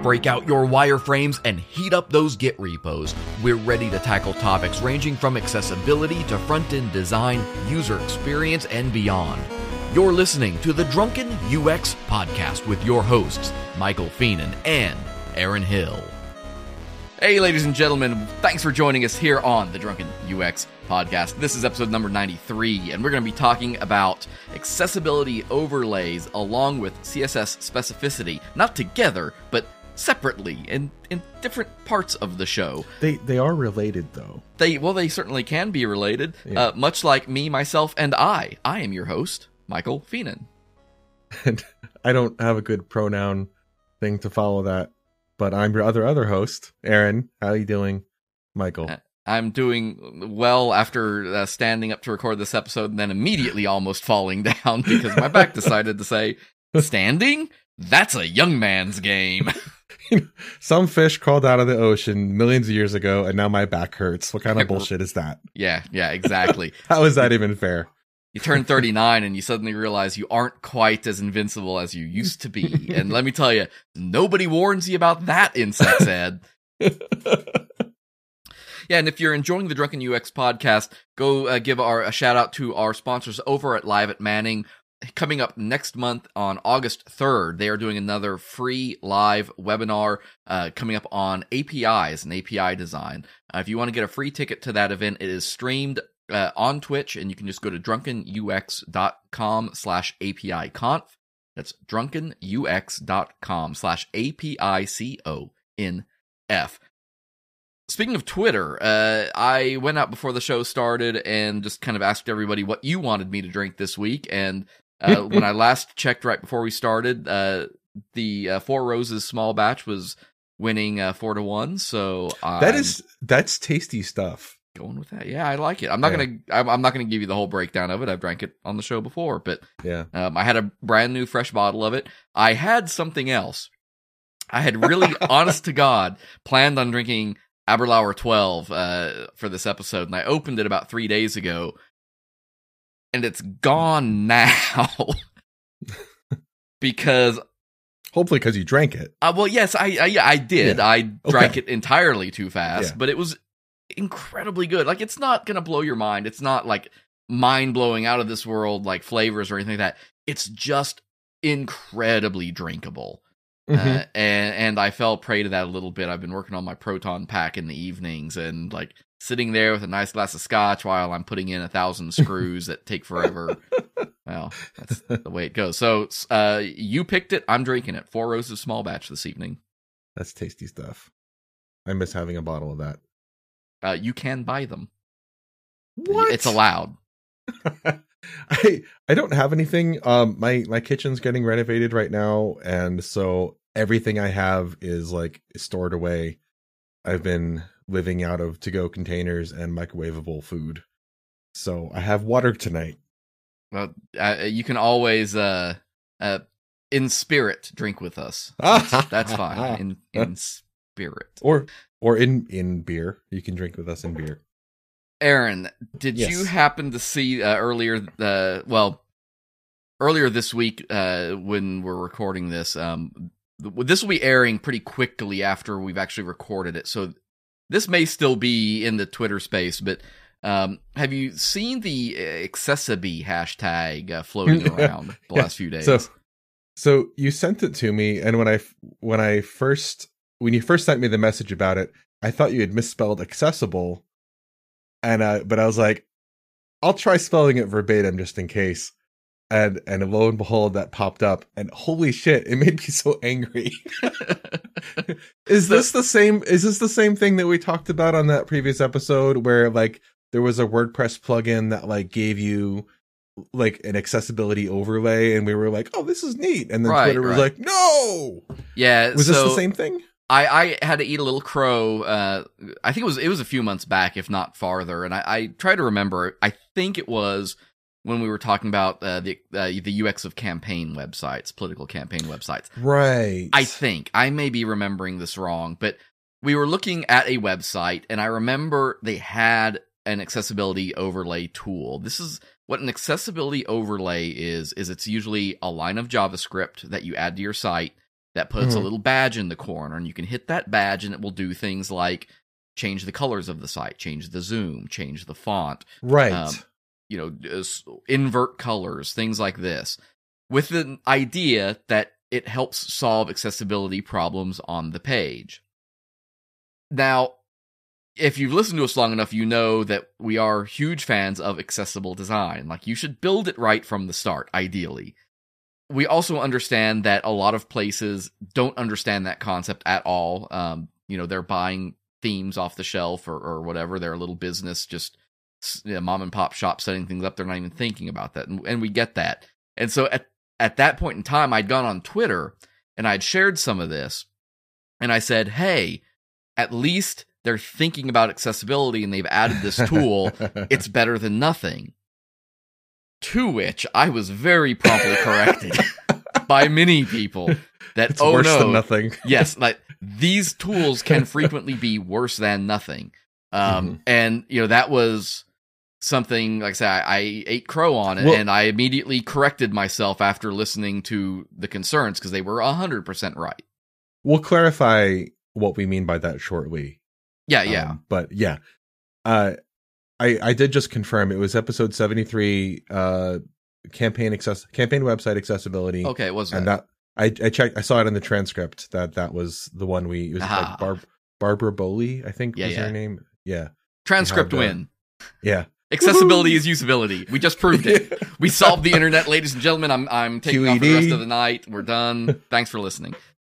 break out your wireframes and heat up those Git repos. We're ready to tackle topics ranging from accessibility to front-end design, user experience, and beyond. You're listening to the Drunken UX Podcast with your hosts, Michael Feenan and Aaron Hill. Hey, ladies and gentlemen, thanks for joining us here on the Drunken UX Podcast. This is episode number 93, and we're going to be talking about accessibility overlays along with CSS specificity, not together, but separately in different parts of the show. They are related, though. They certainly can be related, much like me, myself, and I. I am your host, Michael Feenan. And I don't have a good pronoun thing to follow that, but I'm your other host, Aaron. How are you doing, Michael? I'm doing well after standing up to record this episode and then immediately almost falling down because my back decided to say, standing? That's a young man's game. Some fish crawled out of the ocean millions of years ago, and now my back hurts. What kind of bullshit is that? Yeah, exactly. How is that even fair? You turn 39 and you suddenly realize you aren't quite as invincible as you used to be. And let me tell you, nobody warns you about that in sex ed. Yeah, and if you're enjoying the Drunken UX Podcast, go give a shout out to our sponsors over at Live at Manning. Coming up next month on August 3rd, they are doing another free live webinar coming up on APIs and API design. If you want to get a free ticket to that event, it is streamed on Twitch, and you can just go to drunkenux.com/APIconf. That's drunkenux.com/APICONF. Speaking of Twitter, I went out before the show started and just kind of asked everybody what you wanted me to drink this week. And when I last checked right before we started, the Four Roses small batch was winning 4-1. So that's tasty stuff. Going with that, yeah, I like it. I'm not gonna give you the whole breakdown of it. I've drank it on the show before, but yeah, I had a brand new fresh bottle of it. I had something else. I had really, honest to God, planned on drinking Aberlour 12 for this episode, and I opened it about 3 days ago, and it's gone now because hopefully because you drank it. Well, yes, I did. Yeah. I drank it entirely too fast, but it was incredibly good. Like, it's not gonna blow your mind. It's not like mind blowing out of this world like flavors or anything like that. It's just incredibly drinkable. And I fell prey to that a little bit. I've been working on my Proton pack in the evenings and like sitting there with a nice glass of scotch while I'm putting in 1,000 screws that take forever. Well, that's the way it goes. So you picked it. I'm drinking it. Four Roses small batch this evening. That's tasty stuff. I miss having a bottle of that. You can buy them. What? It's allowed. I don't have anything. My kitchen's getting renovated right now, and so everything I have is stored away. I've been living out of to-go containers and microwavable food, so I have water tonight. Well, you can always in spirit drink with us. That's fine. In spirit, or in beer. You can drink with us in beer. Aaron, did you happen to see earlier this week when we're recording this? This will be airing pretty quickly after we've actually recorded it, so this may still be in the Twitter space. But have you seen the Accessibility hashtag floating around the last few days? So you sent it to me, and when you first sent me the message about it, I thought you had misspelled accessible. And but I was like, I'll try spelling it verbatim just in case. And lo and behold, that popped up, and holy shit, it made me so angry. Is this the same thing that we talked about on that previous episode where there was a WordPress plugin that gave you an accessibility overlay, and we were like, oh, this is neat, and then Twitter was like, no. Yeah, was this the same thing? I had to eat a little crow. I think it was a few months back, if not farther. And I try to remember. I think it was when we were talking about the UX of campaign websites, political campaign websites. Right. I think I may be remembering this wrong, but we were looking at a website, and I remember they had an accessibility overlay tool. This is what an accessibility overlay is it's usually a line of JavaScript that you add to your site that puts a little badge in the corner, and you can hit that badge and it will do things like change the colors of the site, change the zoom, change the font. Right. Invert colors, things like this, with the idea that it helps solve accessibility problems on the page. Now, if you've listened to us long enough, you know that we are huge fans of accessible design. Like, you should build it right from the start, ideally. We also understand that a lot of places don't understand that concept at all. They're buying themes off the shelf or whatever. They're a little business, just mom and pop shop setting things up. They're not even thinking about that. And we get that. And so at that point in time, I'd gone on Twitter and I'd shared some of this. And I said, hey, at least they're thinking about accessibility and they've added this tool. It's better than nothing. To which I was very promptly corrected by many people that, it's worse than nothing. Yes, like, these tools can frequently be worse than nothing. And, that was something, like I said, I ate crow on it, and I immediately corrected myself after listening to the concerns, because they were 100% right. We'll clarify what we mean by that shortly. Yeah. But yeah, I did just confirm it was episode 73, campaign website accessibility. Okay, it was and that I checked. I saw it in the transcript that was the one it was like Barbara Boley, I think was her name. Yeah, transcript win. Yeah, accessibility is usability. We just proved it. We solved the internet, ladies and gentlemen. I'm taking QED. off for the rest of the night. We're done. Thanks for listening.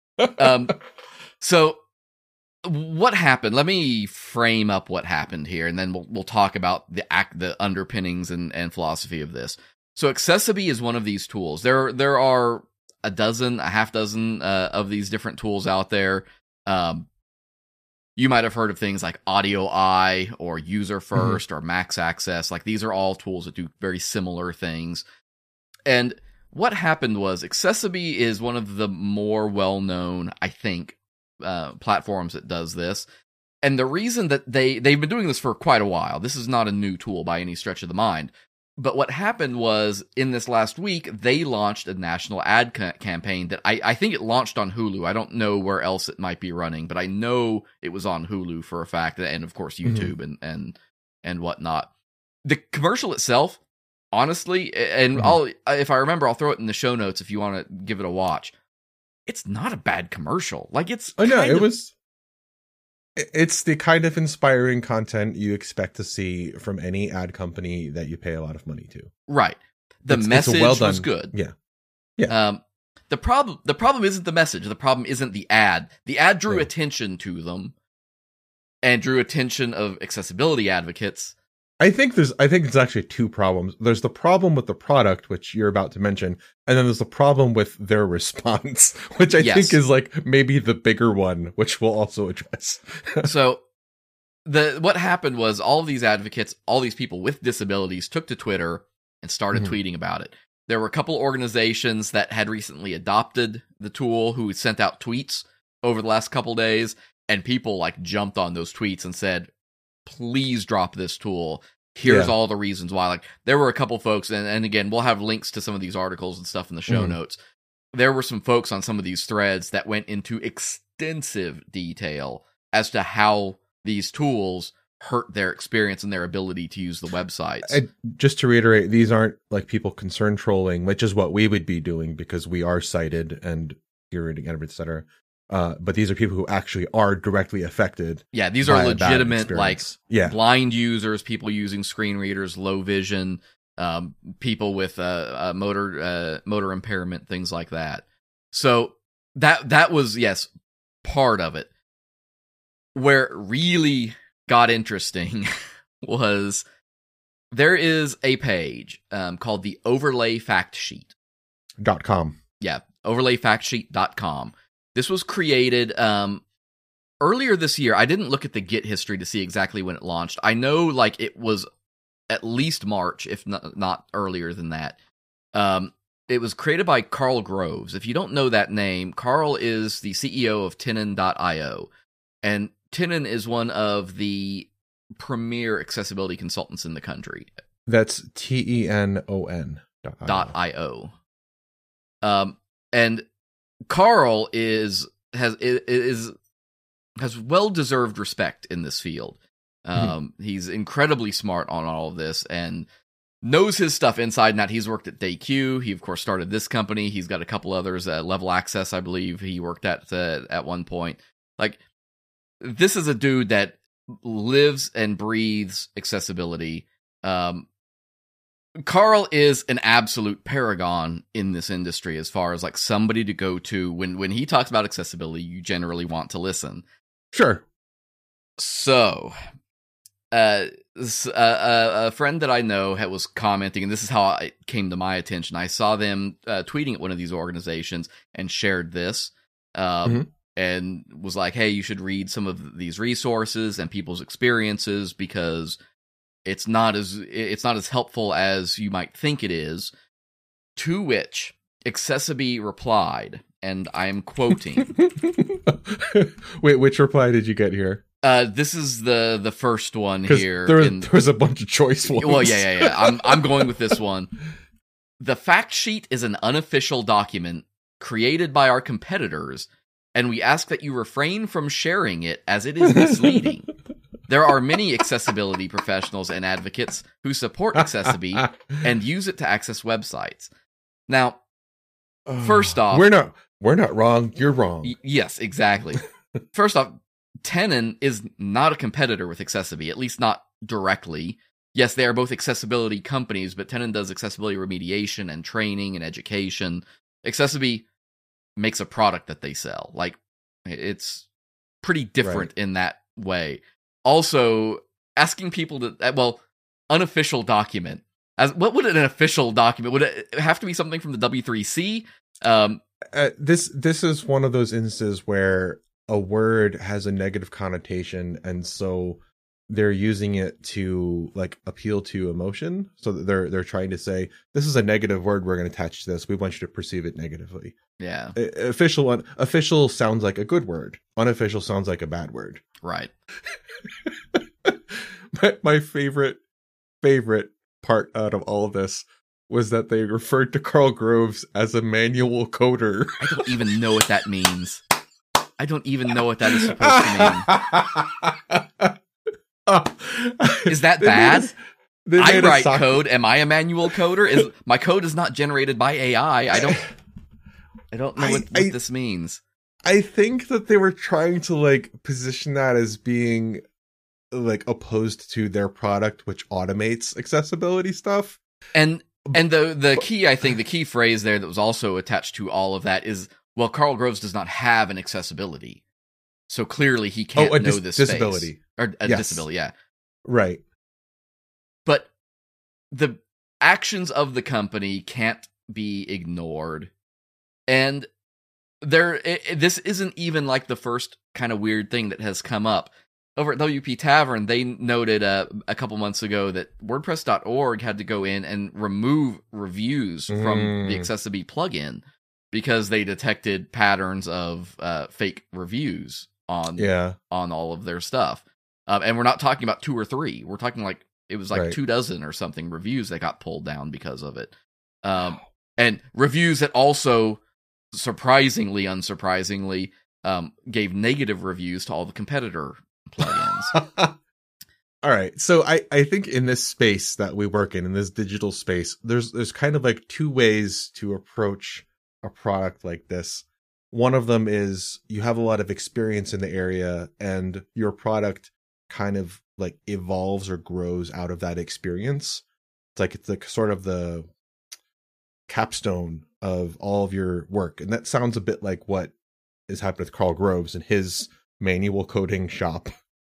So, what happened? Let me frame up what happened here, and then we'll talk about the underpinnings and philosophy of this. So, Accessibility is one of these tools. There are a half dozen of these different tools out there. You might have heard of things like Audio Eye or User First or Max Access. Like, these are all tools that do very similar things. And what happened was, Accessibility is one of the more well-known, I think, platforms that does this. And the reason that they've been doing this for quite a while, this is not a new tool by any stretch of the mind. But what happened was, in this last week, they launched a national ad campaign that I think it launched on Hulu. I don't know where else it might be running, but I know it was on Hulu for a fact, and of course YouTube and whatnot. The commercial itself, honestly, and if I remember, I'll throw it in the show notes if you want to give it a watch. It's not a bad commercial. Like, it's it's the kind of inspiring content you expect to see from any ad company that you pay a lot of money to. Right. The message was good. Yeah. The problem isn't the message. The problem isn't the ad. The ad drew attention to them and drew attention of accessibility advocates. I think there's actually two problems. There's the problem with the product, which you're about to mention, and then there's the problem with their response, which I think is like maybe the bigger one, which we'll also address. So what happened was, all of these advocates, all these people with disabilities, took to Twitter and started tweeting about it. There were a couple organizations that had recently adopted the tool who sent out tweets over the last couple days, and people like jumped on those tweets and said, please drop this tool. Here's all the reasons why. Like, there were a couple folks, and again, we'll have links to some of these articles and stuff in the show notes. There were some folks on some of these threads that went into extensive detail as to how these tools hurt their experience and their ability to use the websites. And just to reiterate, these aren't like people concern trolling, which is what we would be doing because we are cited and curating, etc. But these are people who actually are directly affected. Yeah, these are legitimate, like, blind users, people using screen readers, low vision, people with motor impairment, things like that. So that was, yes, part of it. Where it really got interesting was, there is a page called the overlayfactsheet.com. Yeah, overlayfactsheet.com. This was created earlier this year. I didn't look at the Git history to see exactly when it launched. I know, like, it was at least March, if not earlier than that. It was created by Carl Groves. If you don't know that name, Carl is the CEO of Tenon.io. And Tenon is one of the premier accessibility consultants in the country. That's TENON.io. And Carl has well-deserved respect in this field. He's incredibly smart on all of this and knows his stuff inside and out. He's worked at DayQ. He, of course, started this company. He's got a couple others, Level Access, I believe he worked at one point. Like, this is a dude that lives and breathes accessibility. Carl is an absolute paragon in this industry as far as like somebody to go to when he talks about accessibility. You generally want to listen. Sure. So, a friend that I know was commenting, and this is how it came to my attention. I saw them tweeting at one of these organizations and shared this, and was like, "Hey, you should read some of these resources and people's experiences because it's not as helpful as you might think it is." To which Accessibility replied, and I am quoting. Wait, which reply did you get here? This is the first one here. There was a bunch of choice ones. Well, yeah. I'm going with this one. The fact sheet is an unofficial document created by our competitors, and we ask that you refrain from sharing it as it is misleading. There are many accessibility professionals and advocates who support Accessibility and use it to access websites. Now, first off, we're not wrong. You're wrong. Yes, exactly. First off, Tenon is not a competitor with Accessibility, at least not directly. Yes, they are both accessibility companies, but Tenon does accessibility remediation and training and education. Accessibility makes a product that they sell. Like, it's pretty different in that way. Also, asking people to, unofficial document. What would an official document? Would it have to be something from the W3C? This is one of those instances where a word has a negative connotation, and so they're using it to like appeal to emotion. So that they're trying to say, this is a negative word, we're going to attach to this. We want you to perceive it negatively. Yeah. Official sounds like a good word. Unofficial sounds like a bad word. Right. My favorite part out of all of this was that they referred to Carl Groves as a manual coder. I don't even know what that means. I don't even know what that is supposed to mean. Is that bad? I write code. Am I a manual coder? My code is not generated by AI. I don't know what this means. I think that they were trying to like position that as being like opposed to their product, which automates accessibility stuff. And the key, I think, the key phrase there that was also attached to all of that is, well, Carl Groves does not have an accessibility, so clearly he can't know this disability space. Or a disability, yeah. Right. But the actions of the company can't be ignored. And this isn't even like the first kind of weird thing that has come up. Over at WP Tavern, they noted a couple months ago that WordPress.org had to go in and remove reviews from the Accessibility plugin because they detected patterns of fake reviews on all of their stuff. And we're not talking about 2 or 3. We're talking like it was like 24 or something reviews that got pulled down because of it. And reviews that also, surprisingly, unsurprisingly, gave negative reviews to all the competitor plugins. All right. So I think in this space that we work in this digital space, there's kind of like 2 ways to approach a product like this. One of them is you have a lot of experience in the area and your product kind of like evolves or grows out of that experience. It's like sort of the capstone of all of your work. And that sounds a bit like what is happening with Carl Groves and his manual coding shop.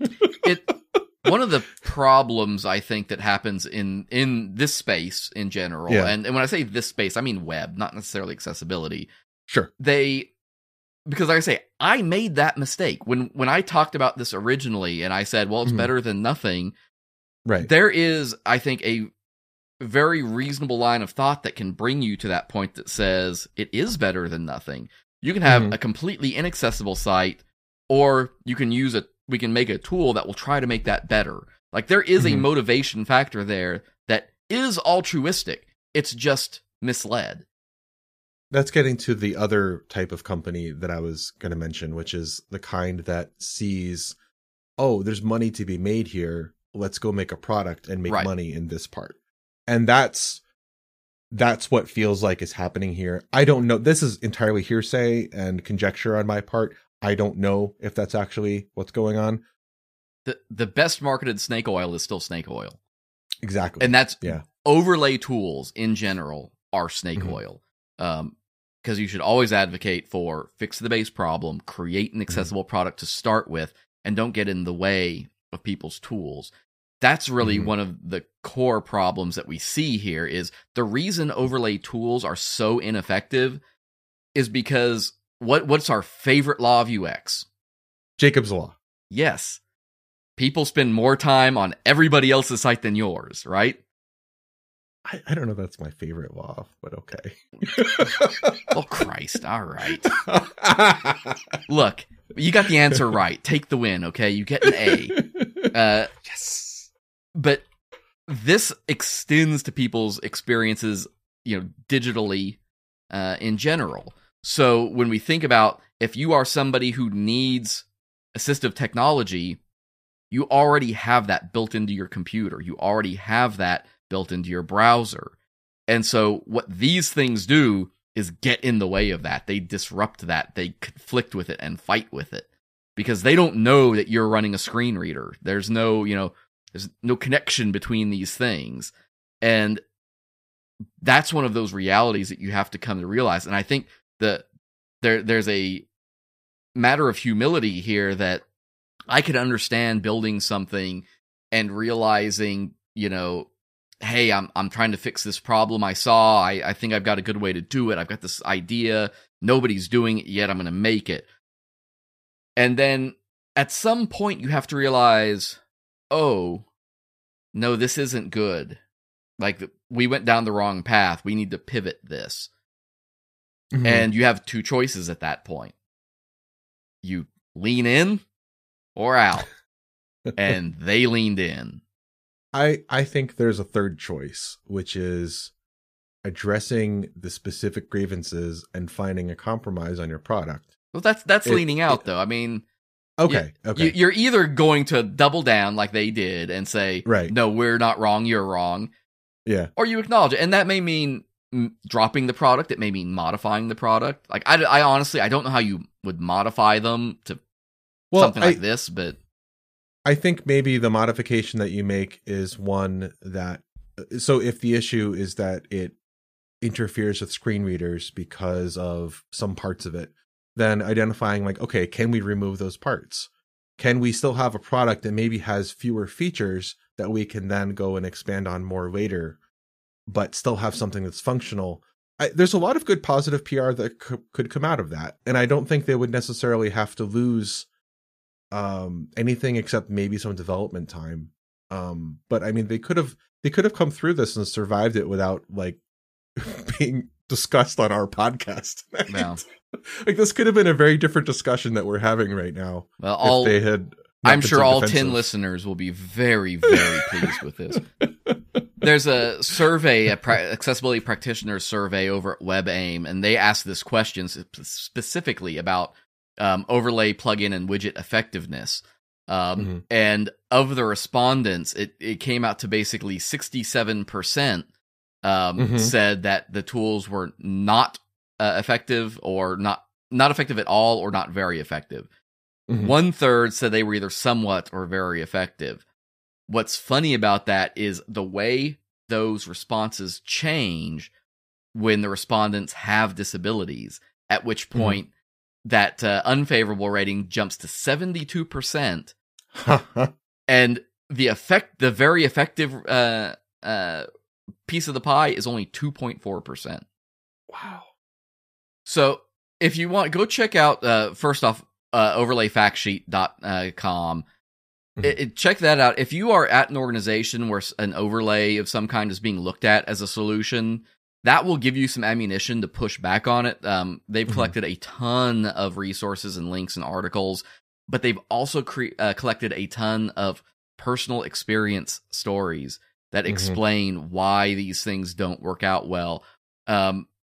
One of the problems I think that happens in this space in general, and when I say this space, I mean web, not necessarily accessibility. Sure. Because like I say, I made that mistake when I talked about this originally, and I said, well, it's better than nothing. Right. There is, I think, a very reasonable line of thought that can bring you to that point that says it is better than nothing. You can have a completely inaccessible site, or we can make a tool that will try to make that better. Like, there is a motivation factor there that is altruistic. It's just misled. That's getting to the other type of company that I was going to mention, which is the kind that sees, oh, there's money to be made here. Let's go make a product and make money in this part. And that's what feels like is happening here. I don't know. This is entirely hearsay and conjecture on my part. I don't know if that's actually what's going on. The best marketed snake oil is still snake oil. Exactly. And that's overlay tools in general are snake oil. Because you should always advocate for fix the base problem, create an accessible product to start with, and don't get in the way of people's tools. That's really one of the core problems that we see here is the reason overlay tools are so ineffective is because what's our favorite law of UX? Jacob's Law. Yes. People spend more time on everybody else's site than yours, right? I don't know if that's my favorite law, but okay. Oh, Christ. All right. Look, you got the answer right. Take the win, okay? You get an A. Yes. But this extends to people's experiences, digitally in general. So when we think about if you are somebody who needs assistive technology, you already have that built into your computer. You already have that built into your browser. And so what these things do is get in the way of that. They disrupt that. They conflict with it and fight with it because they don't know that you're running a screen reader. There's no, there's no connection between these things. And that's one of those realities that you have to come to realize. And I think that there's a matter of humility here that I could understand building something and realizing, hey, I'm trying to fix this problem I saw. I think I've got a good way to do it. I've got this idea. Nobody's doing it yet. I'm going to make it. And then at some point you have to realize, oh, no, this isn't good. Like, we went down the wrong path. We need to pivot this. Mm-hmm. And you have two choices at that point. You lean in or out. And they leaned in. I think there's a third choice, which is addressing the specific grievances and finding a compromise on your product. Well, that's leaning out, though. I mean, okay. You're either going to double down like they did and say, right, no, we're not wrong, you're wrong. Yeah. Or you acknowledge it. And that may mean dropping the product. It may mean modifying the product. Like, I honestly, I don't know how you would modify them to something like this, but I think maybe the modification that you make is one that, so if the issue is that it interferes with screen readers because of some parts of it, then identifying like, okay, can we remove those parts? Can we still have a product that maybe has fewer features that we can then go and expand on more later, but still have something that's functional? There's a lot of good positive PR that could come out of that. And I don't think they would necessarily have to lose anything except maybe some development time. But I mean, they could have come through this and survived it without like being discussed on our podcast. Wow. Like, this could have been a very different discussion that we're having right now. Well, if they had, I'm sure all 10 listeners will be very, very pleased with this. There's a survey, accessibility practitioner survey over at WebAIM, and they asked this question specifically about overlay plugin and widget effectiveness. And of the respondents, it came out to basically 67% said that the tools were not effective or not effective at all or not very effective. 1/3 said they were either somewhat or very effective. What's funny about that is the way those responses change when the respondents have disabilities, at which point that unfavorable rating jumps to 72%. And the very effective piece of the pie is only 2.4%. Wow. So if you want, go check out, first off, overlayfactsheet.com. Check that out. If you are at an organization where an overlay of some kind is being looked at as a solution, that will give you some ammunition to push back on it. They've collected a ton of resources and links and articles, but they've also collected a ton of personal experience stories that explain why these things don't work out well.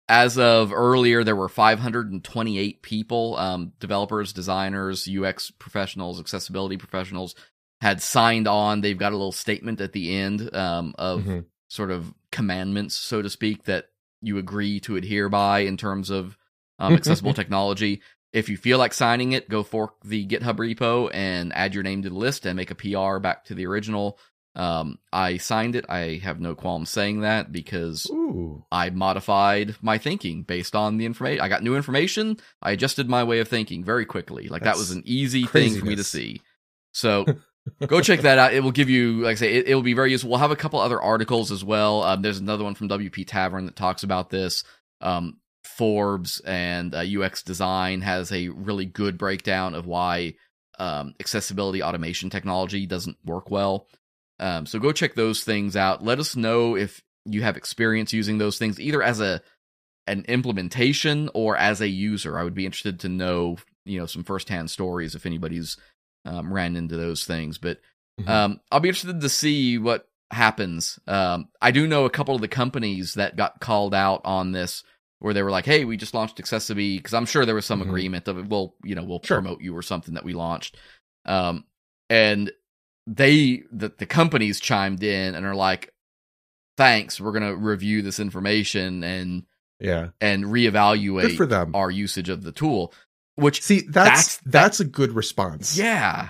as of earlier, there were 528 people, developers, designers, UX professionals, accessibility professionals, had signed on. They've got a little statement at the end of sort of commandments, so to speak, that you agree to adhere by in terms of accessible technology. If you feel like signing it, go fork the GitHub repo and add your name to the list and make a PR back to the original. I signed it. I have no qualms saying that because I modified my thinking based on the information. I got new information. I adjusted my way of thinking very quickly. Like that was an easy thing for me to see. So go check that out. It will give you, like I say, it will be very useful. We'll have a couple other articles as well. There's another one from WP Tavern that talks about this. Forbes and UX Design has a really good breakdown of why accessibility automation technology doesn't work well. So go check those things out. Let us know if you have experience using those things, either as an implementation or as a user. I would be interested to know, some firsthand stories if anybody's ran into those things. But I'll be interested to see what happens. I do know a couple of the companies that got called out on this, where they were like, "Hey, we just launched Accessibility," because I'm sure there was some agreement of, we'll promote you or something that we launched. And the companies chimed in and are like, "Thanks, we're gonna review this information and reevaluate good for them. Our usage of the tool." Which that's a good response. Yeah.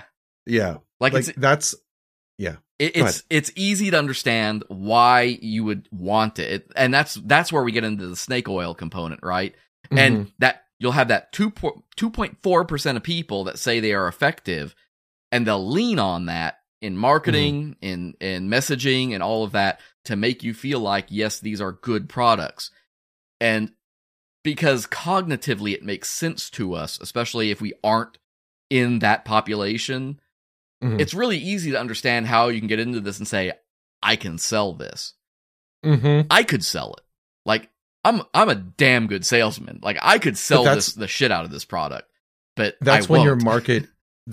It's easy to understand why you would want it, and that's where we get into the snake oil component, right? And that you'll have that 2.4% of people that say they are effective, and they'll lean on that in marketing, in messaging, and all of that to make you feel like, yes, these are good products. And because cognitively it makes sense to us, especially if we aren't in that population, it's really easy to understand how you can get into this and say, I can sell this. I could sell it. Like, I'm a damn good salesman. Like, I could sell the shit out of this product. But that's when your market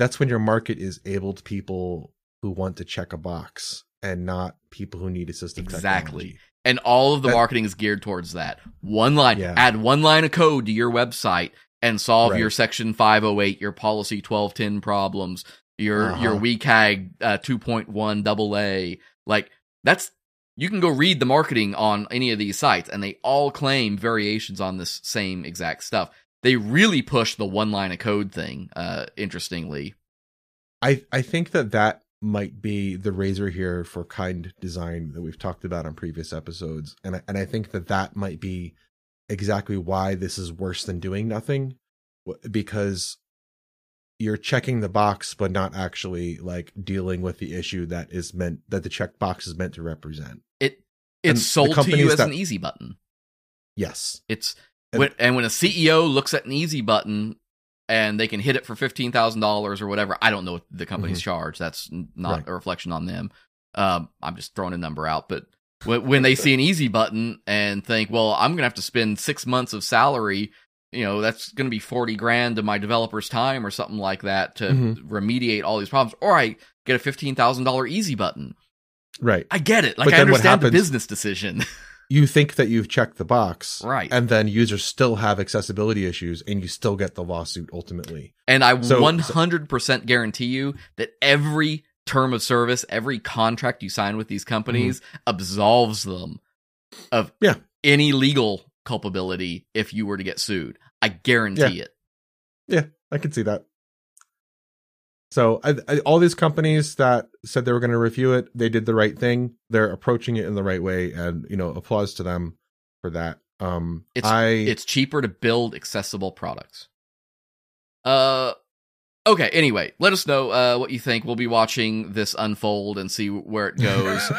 is abled people who want to check a box and not people who need assistive technology. And all of the marketing is geared towards that. One line, add one line of code to your website and solve your Section 508, your Policy 1210 problems, your WCAG 2.1 AA. Like, you can go read the marketing on any of these sites, and they all claim variations on this same exact stuff. They really push the one line of code thing, interestingly. I think that might be the razor here for kind design that we've talked about on previous episodes. And I think that might be exactly why this is worse than doing nothing, because you're checking the box, but not actually like dealing with the issue that the checkbox is meant to represent. It's sold to you as an easy button. Yes. When a CEO looks at an easy button and they can hit it for $15,000 or whatever, I don't know what the company's charge. That's not a reflection on them. I'm just throwing a number out. But when they see an easy button and think, well, I'm going to have to spend 6 months of salary, that's going to be $40,000 of my developer's time or something like that to remediate all these problems. Or I get a $15,000 easy button. Right. I get it. Like, I understand the business decision. You think that you've checked the box. Right. And then users still have accessibility issues and you still get the lawsuit ultimately. And I 100% guarantee you that every term of service, every contract you sign with these companies absolves them of any legal culpability if you were to get sued. I guarantee it. Yeah, I can see that. So all these companies that said they were going to review it, they did the right thing. They're approaching it in the right way, and applause to them for that. It's cheaper to build accessible products. Okay, anyway, let us know what you think. We'll be watching this unfold and see where it goes.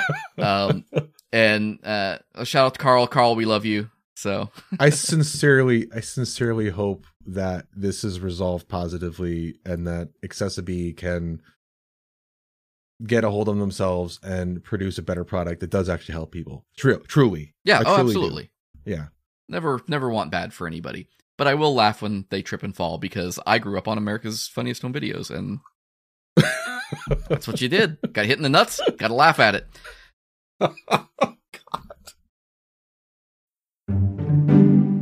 And a shout out to Carl. Carl, we love you. So I sincerely hope that this is resolved positively and that Accessibility can get a hold of themselves and produce a better product that does actually help people. Truly. Yeah, absolutely. Do. Yeah. Never want bad for anybody. But I will laugh when they trip and fall because I grew up on America's Funniest Home Videos and that's what you did. Got hit in the nuts, got to laugh at it. God.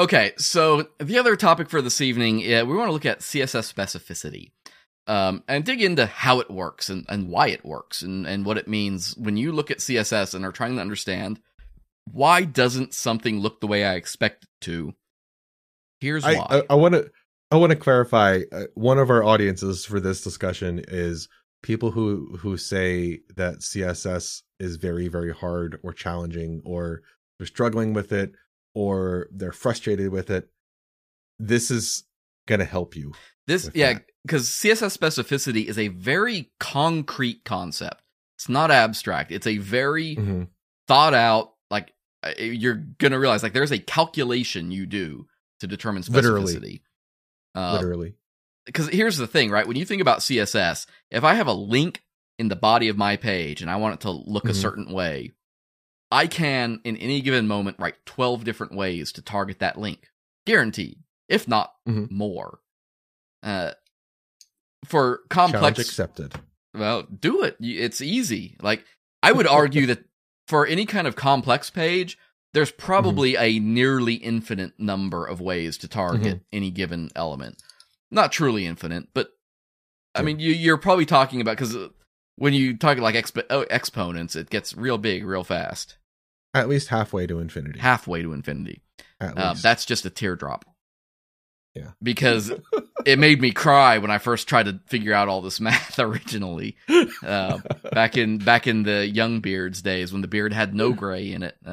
Okay, so the other topic for this evening, we want to look at CSS specificity. And dig into how it works and why it works and what it means when you look at CSS and are trying to understand why doesn't something look the way I expect it to. Here's why. I want to clarify. One of our audiences for this discussion is people who say that CSS is very, very hard or challenging, or they're struggling with it, or they're frustrated with it. This is going to help you. Because CSS specificity is a very concrete concept. It's not abstract. It's a very thought out, like, you're going to realize, like, there's a calculation you do to determine specificity. Literally. Because here's the thing, right? When you think about CSS, if I have a link in the body of my page and I want it to look a certain way, I can, in any given moment, write 12 different ways to target that link. Guaranteed. If not more. For complex... Challenge accepted. Well, do it. It's easy. Like, I would argue that for any kind of complex page, there's probably a nearly infinite number of ways to target any given element. Not truly infinite, but I mean, you're probably talking about, because when you talk like exponents, it gets real big real fast. At least halfway to infinity. Halfway to infinity. At least. That's just a teardrop. Yeah. Because it made me cry when I first tried to figure out all this math originally. Back in the young Beard's days when the beard had no gray in it.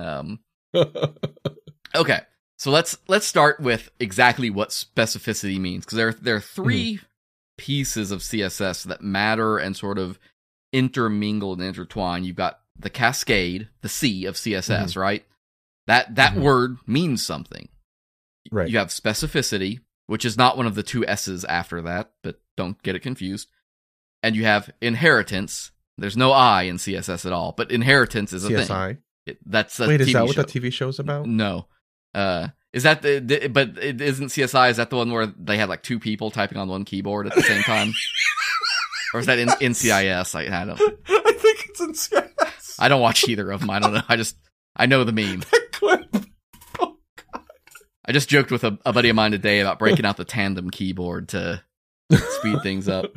Okay. So let's start with exactly what specificity means, because there are three pieces of CSS that matter and sort of intermingle and intertwine. You've got the cascade, the C of CSS, right? That word means something. Right. You have specificity, which is not one of the two S's after that, but don't get it confused. And you have inheritance. There's no I in CSS at all, but inheritance is a CSI? thing. That's a Wait, TV is that show. what that TV show's about? No. Is that but it isn't CSI? Is that the one where they had like two people typing on one keyboard at the same time? Or is that in NCIS? I don't. I think it's NCIS. I don't watch either of them. I don't know. I know the meme. Oh, God. I just joked with a buddy of mine today about breaking out the tandem keyboard to speed things up.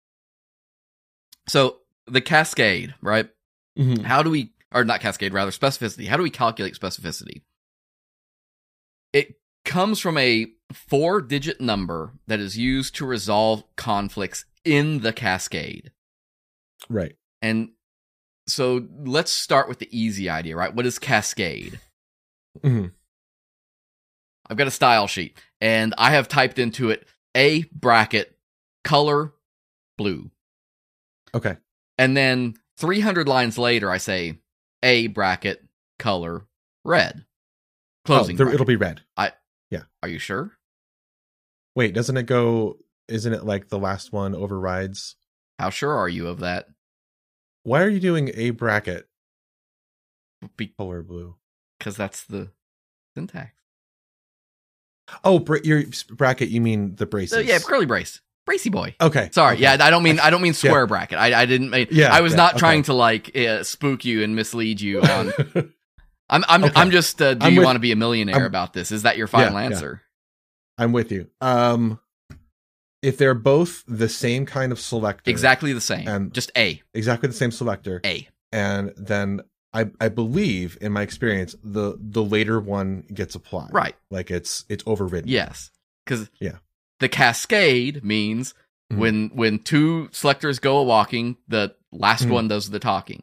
So the cascade, right? How do we, or not cascade, rather specificity. How do we calculate specificity? It comes from a 4-digit number that is used to resolve conflicts in the cascade. Right. And so let's start with the easy idea, right? What is cascade? I've got a style sheet, and I have typed into it A bracket color blue. Okay. And then 300 lines later, I say A bracket color red. Closing. It'll be red. Yeah. Are you sure? Wait, doesn't it go? Isn't it like the last one overrides? How sure are you of that? Why are you doing a bracket color blue? Because that's the syntax. Oh, your bracket. You mean the braces? Yeah, curly brace. Bracey boy. Okay. Sorry. Okay. Yeah, I don't mean square bracket. I didn't make. Yeah. I was not trying to like spook you and mislead you on. I'm just. Do you want to be a millionaire about this? Is that your final answer? Yeah. I'm with you. If they're both the same kind of selector, exactly the same, and just A, exactly the same selector, A, and then I believe in my experience the later one gets applied, right? Like it's overridden. Yes, because the cascade means when two selectors go a walking, the last one does the talking.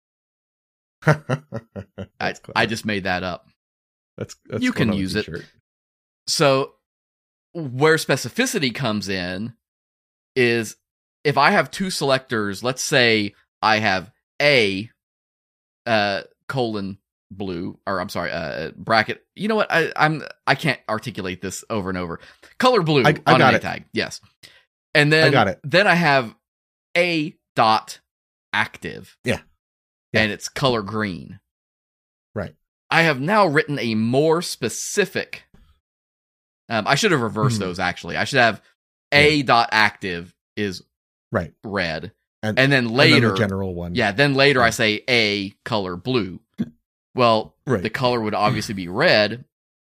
I just made that up. That's you can use it. So where specificity comes in is if I have two selectors, let's say I have A colon blue, or I'm sorry, bracket. You know what? I can't articulate this over and over. Color blue I on got an A it. tag. Yes. And then I got it. Then I have A dot active. Yeah. And it's color green. Right. I have now written a more specific. I should have reversed those, actually. I should have A dot active is right red. And then later. And then the general one. Yeah, then later I say A color blue. Well, the color would obviously be red.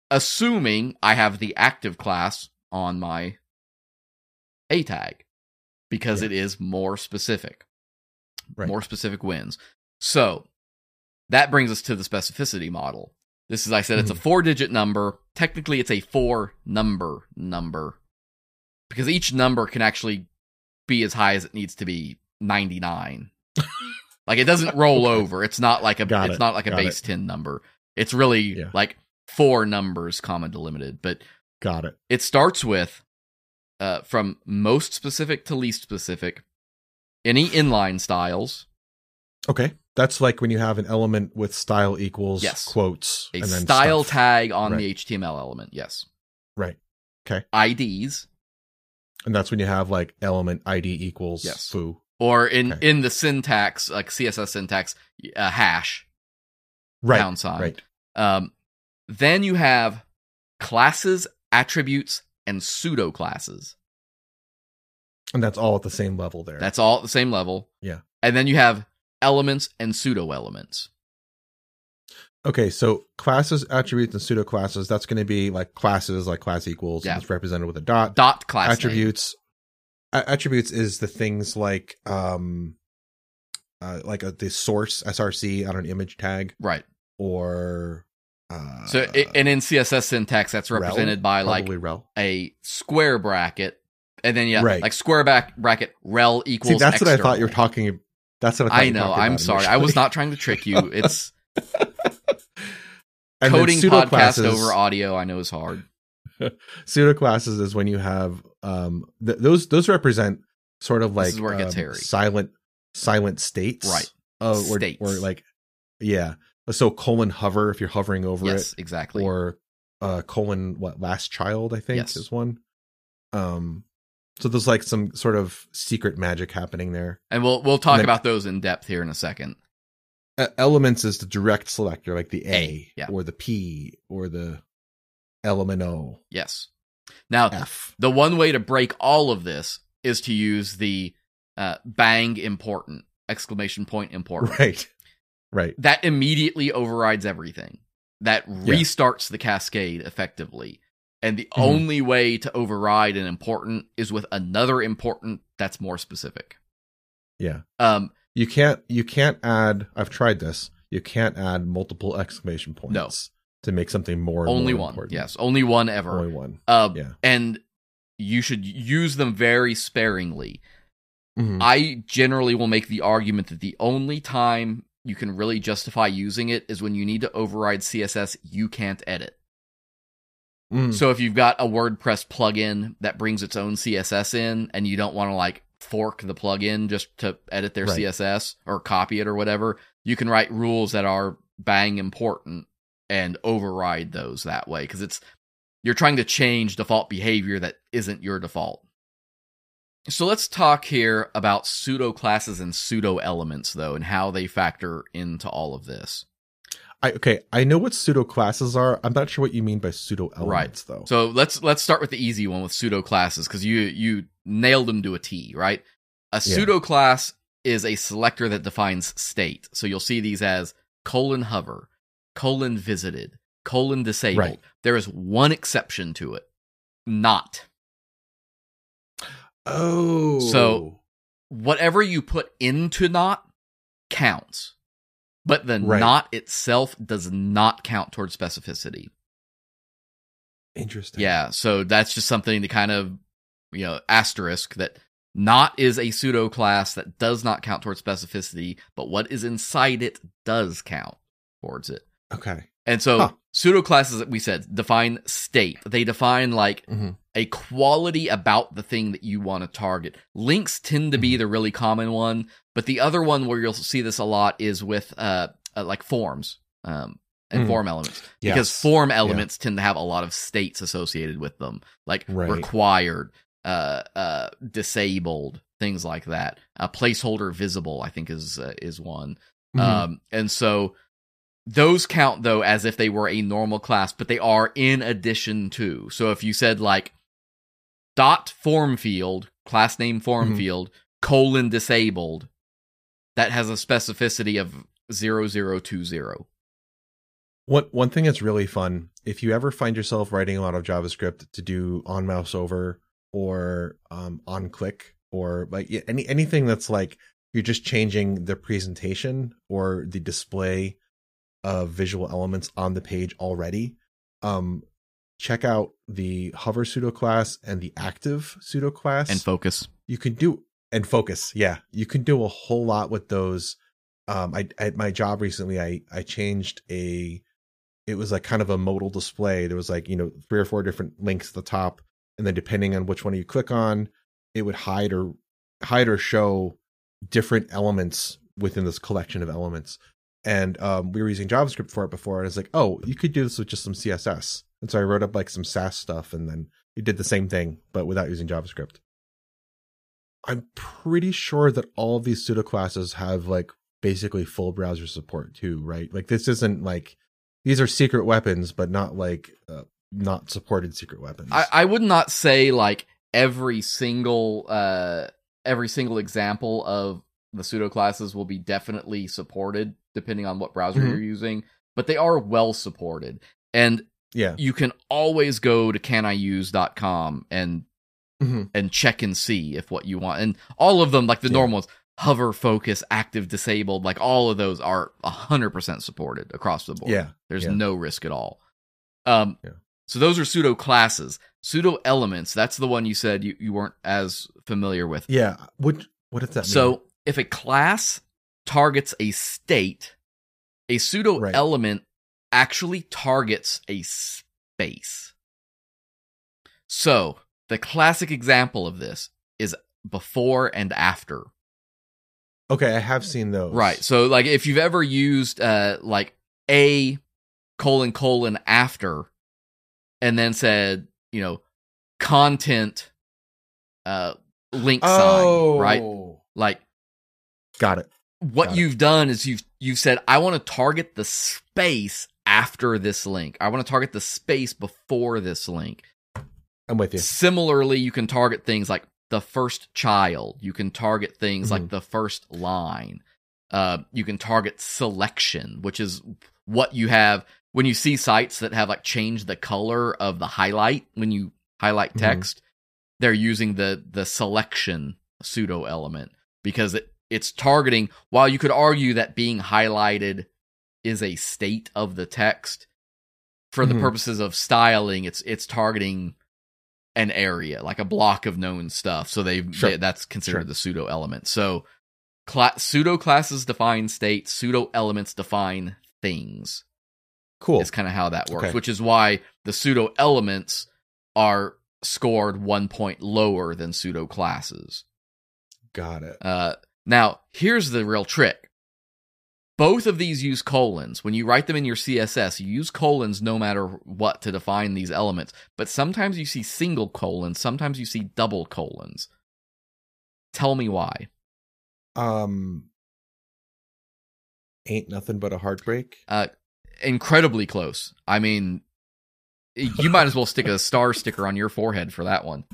assuming I have the active class on my A tag, because it is more specific. Right. More specific wins. So that brings us to the specificity model. This is, I said, it's a 4-digit number. Technically, it's a 4-number number, because each number can actually be as high as it needs to be, 99. Like, it doesn't roll over. It's not like a base 10 number. It's really like 4 numbers, comma delimited. But got it. It starts with from most specific to least specific, any inline styles. Okay. That's like when you have an element with style equals quotes. A and then style stuff. tag on the HTML element, yes. Right. Okay. IDs. And that's when you have like element ID equals foo. Or in the syntax, like CSS syntax, hash. Right. Pound sign. Right. Then you have classes, attributes, and pseudo classes. And that's all at the same level there. That's all at the same level. Yeah. And then you have elements and pseudo elements. Okay, so classes, attributes, and pseudo classes, that's going to be like classes, like class equals. Yeah. It's represented with a dot. Dot class attributes. Attributes is the things like the source src on an image tag. Right. Or and in CSS syntax, that's represented by like rel. A square bracket. And then like square bracket rel equals. See, that's external. what I thought you were talking. That's what I thought. I know. I'm sorry. Initially. I was not trying to trick you. It's and coding podcast over audio. I know is hard. Pseudo classes is when you have those represent sort of like this is where it gets hairy. silent states, right? States. Or like so colon hover if you're hovering over it, exactly. Or colon last child I think is one. So there's like some sort of secret magic happening there. And we'll talk about those in depth here in a second. Elements is the direct selector, like the A or the P or the LMNO. Yes. Now, F. The one way to break all of this is to use the bang important, exclamation point important. Right. That immediately overrides everything. That restarts the cascade effectively. And the only way to override an important is with another important that's more specific. Yeah. You can't add, I've tried this. You can't add multiple exclamation points to make something more only more one. important. Yes, only one ever. Only one. And you should use them very sparingly. I generally will make the argument that the only time you can really justify using it is when you need to override CSS you can't edit. So if you've got a WordPress plugin that brings its own CSS in and you don't want to like fork the plugin just to edit their CSS or copy it or whatever, you can write rules that are bang important and override those that way, because you're trying to change default behavior that isn't your default. So let's talk here about pseudo classes and pseudo elements though, and how they factor into all of this. I know what pseudo classes are. I'm not sure what you mean by pseudo elements, though. So let's start with the easy one with pseudo classes, because you nailed them to a T, right? A pseudo class is a selector that defines state. So you'll see these as :hover, :visited, :disabled. Right. There is one exception to it: not. Oh. So whatever you put into not counts. But the not itself does not count towards specificity. Interesting. Yeah, so that's just something to kind of, asterisk that not is a pseudo class that does not count towards specificity, but what is inside it does count towards it. Okay. And so pseudo classes, we said, define state. They define like a quality about the thing that you want to target. Links tend to be the really common one, but the other one where you'll see this a lot is with like forms and form elements. Because form elements tend to have a lot of states associated with them, like required, disabled, things like that. Placeholder visible, I think is one. And so those count, though, as if they were a normal class, but they are in addition to. So if you said, like, dot form field, class name form field, :disabled, that has a specificity of 0020. One thing that's really fun, if you ever find yourself writing a lot of JavaScript to do on mouse over or on click, or like anything that's like you're just changing the presentation or the display of visual elements on the page already, check out the hover pseudo class and the active pseudo class And focus. You can do and focus. Yeah, you can do a whole lot with those. At my job recently, I changed it was like kind of a modal display. There was like, 3 or 4 different links at the top, and then depending on which one you click on, it would hide or show different elements within this collection of elements. And we were using JavaScript for it before, and it's like, oh, you could do this with just some CSS. And so I wrote up like some Sass stuff, and then it did the same thing, but without using JavaScript. I'm pretty sure that all of these pseudo classes have like basically full browser support too, right? Like this isn't like, these are secret weapons, but not like not supported secret weapons. I would not say like every single example of the pseudo classes will be definitely supported depending on what browser you're using, but they are well supported. And yeah, you can always go to caniuse.com and check and see if what you want. And all of them, like the normal ones, hover, focus, active, disabled, like all of those are 100% supported across the board. Yeah. There's no risk at all. So those are pseudo classes. Pseudo elements, that's the one you said you weren't as familiar with. Yeah. What does that mean? So if a class targets a state, a pseudo element actually targets a space. So the classic example of this is before and after. Okay, I have seen those. Right. So like if you've ever used like a : after and then said, content link sign, right? Like got it. What you've done is you've said, I want to target the space after this link. I want to target the space before this link. I'm with you. Similarly, you can target things like the first child. You can target things like the first line. You can target selection, which is what you have when you see sites that have like changed the color of the highlight when you highlight text. They're using the selection pseudo element because it's targeting. While you could argue that being highlighted is a state of the text, for the purposes of styling, it's targeting an area, like a block of known stuff. So that's considered the pseudo element. So pseudo classes define states, pseudo elements define things. Cool. Is kind of how that works, which is why the pseudo elements are scored 1 point lower than pseudo classes. Got it. Now, here's the real trick. Both of these use colons. When you write them in your CSS, you use colons no matter what to define these elements. But sometimes you see single colons, sometimes you see double colons. Tell me why. Ain't nothing but a heartbreak. Incredibly close. I mean, you might as well stick a star sticker on your forehead for that one.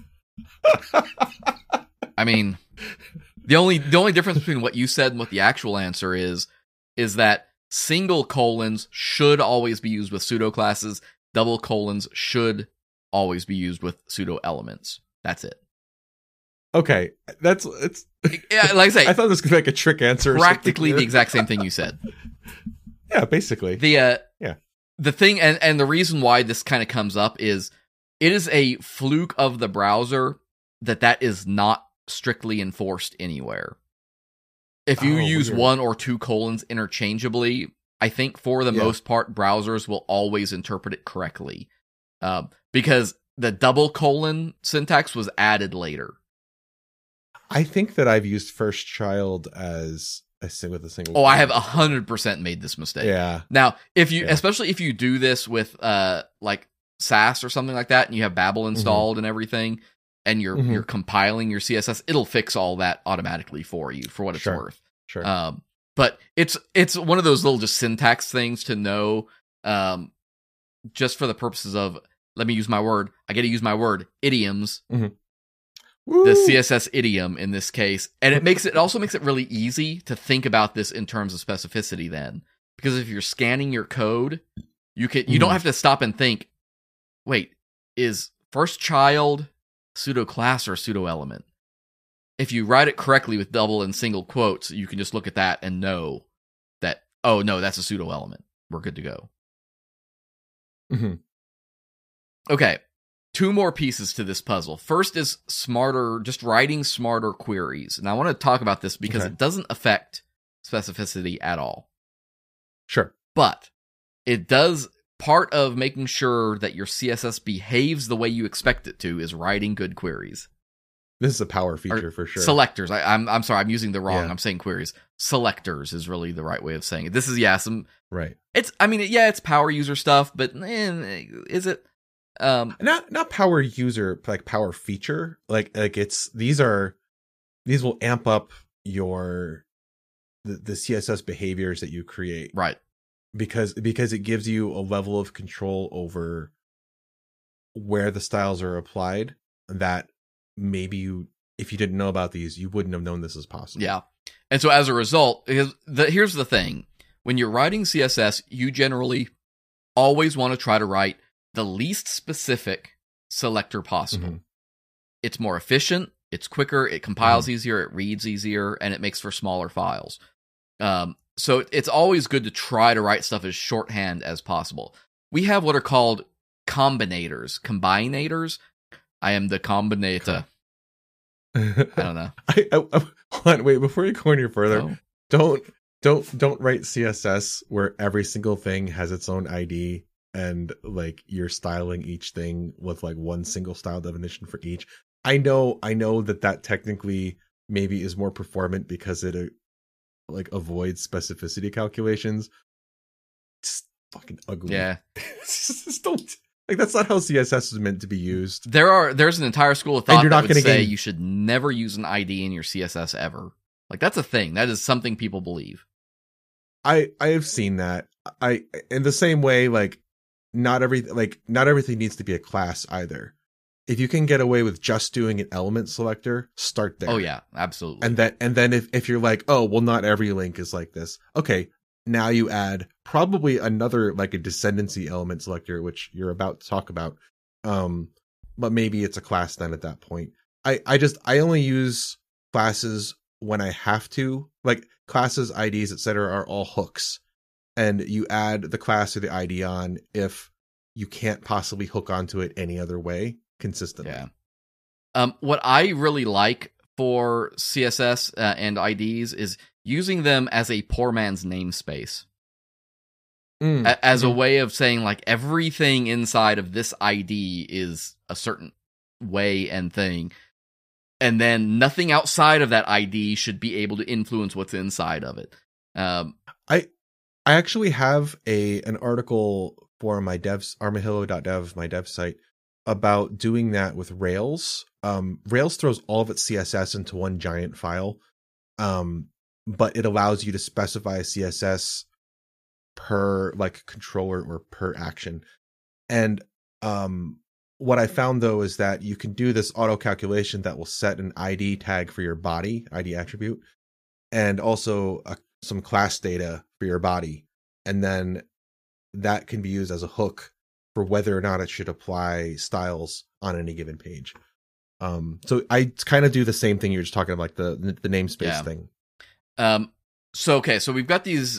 I mean, the only difference between what you said and what the actual answer is that single colons should always be used with pseudo classes. Double colons should always be used with pseudo elements. That's it. Okay, it's yeah. Like I say, I thought this could be like a trick answer. Practically the exact same thing you said. Yeah, basically. The thing, and the reason why this kind of comes up is it is a fluke of the browser that is not strictly enforced anywhere. If you use 1 or 2 colons interchangeably, I think for the most part, browsers will always interpret it correctly. Because the double colon syntax was added later. I think that I've used first child as with a single. Oh, I have 100% made this mistake. Yeah. Now, especially if you do this with like Sass or something like that, and you have Babel installed and everything, and you're compiling your CSS, it'll fix all that automatically for you for what it's worth. Sure. But it's one of those little just syntax things to know, just for the purposes of, let me use my word. I got to use my word, idioms. The CSS idiom in this case. And it also makes it really easy to think about this in terms of specificity then. Because if you're scanning your code You don't have to stop and think, wait, is first child pseudo class or pseudo element? If you write it correctly with double and single quotes, you can just look at that and know that, oh no, that's a pseudo element. We're good to go. Mm-hmm. Okay, 2 more pieces to this puzzle. First is just writing smarter queries. And I want to talk about this because it doesn't affect specificity at all. Sure. But it does, part of making sure that your CSS behaves the way you expect it to is writing good queries. This is a power feature for sure. Selectors. I'm sorry, I'm using the wrong. Yeah. I'm saying queries. Selectors is really the right way of saying it. This is right. It's power user stuff, but is it? Not power user, like power feature. Like these will amp up the CSS behaviors that you create. Right. Because it gives you a level of control over where the styles are applied that maybe if you didn't know about these, you wouldn't have known this is possible. Yeah. And so as a result, here's the thing. When you're writing CSS, you generally always want to try to write the least specific selector possible. Mm-hmm. It's more efficient, it's quicker, it compiles easier, it reads easier, and it makes for smaller files. So it's always good to try to write stuff as shorthand as possible. We have what are called combinators. I am the combinator. I don't know. Hold on, wait, before you go any further, don't write CSS where every single thing has its own ID and like you're styling each thing with like one single style definition for each. I know that technically maybe is more performant because it like avoids specificity calculations. It's fucking ugly. Yeah. Just don't. Like, that's not how CSS is meant to be used. There's an entire school of thought you're not that would say get... you should never use an ID in your CSS ever. Like, that's a thing. That is something people believe. I have seen that. In the same way, like, not everything needs to be a class either. If you can get away with just doing an element selector, start there. Oh yeah, absolutely. And then if you're like, oh, well, not every link is like this. Okay. Now you add probably another, like a descendancy element selector, which you're about to talk about. But maybe it's a class then at that point. I only use classes when I have to. Like, classes, IDs, etc. are all hooks. And you add the class or the ID on if you can't possibly hook onto it any other way consistently. Yeah. What I really like for CSS and IDs is using them as a poor man's namespace. As a way of saying, like, everything inside of this ID is a certain way and thing. And then nothing outside of that ID should be able to influence what's inside of it. I actually have an article for my armadillo.dev, my dev site, about doing that with Rails. Rails throws all of its CSS into one giant file. But it allows you to specify CSS per like controller or per action. And what I found though is that you can do this auto calculation that will set an ID tag for your body, ID attribute, and also some class data for your body. And then that can be used as a hook for whether or not it should apply styles on any given page. So I kind of do the same thing you were just talking about, like the namespace thing. So we've got these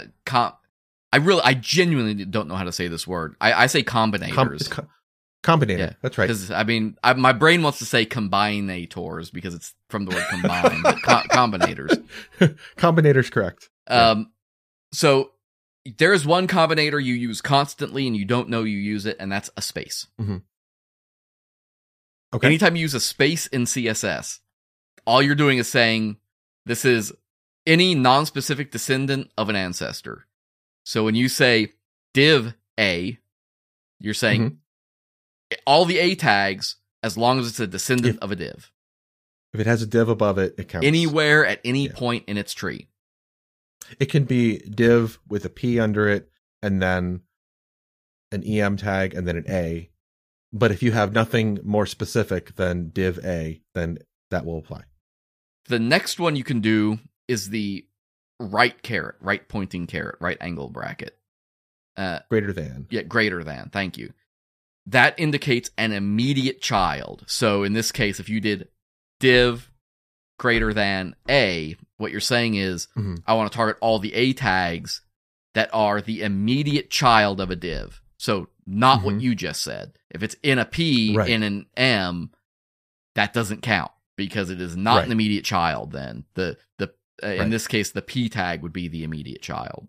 I genuinely don't know how to say this word. I say combinators. Combinator. Yeah, that's right. Because my brain wants to say combinators because it's from the word combine, but combinators. Combinators, correct. So there is one combinator you use constantly and you don't know you use it, and that's a space. Mm-hmm. Okay. Anytime you use a space in CSS, all you're doing is saying this is any non-specific descendant of an ancestor. So when you say div A, you're saying all the A tags as long as it's a descendant of a div. If it has a div above it, it counts. Anywhere at any point in its tree. It can be div with a P under it, and then an EM tag, and then an A. But if you have nothing more specific than div A, then that will apply. The next one you can do is the right pointing caret, right angle bracket. Greater than. Yeah, greater than. Thank you. That indicates an immediate child. So in this case, if you did div greater than A, what you're saying is, I want to target all the A tags that are the immediate child of a div. So not what you just said. If it's in a P, in an M, that doesn't count because it is not an immediate child then. In this case, the P tag would be the immediate child.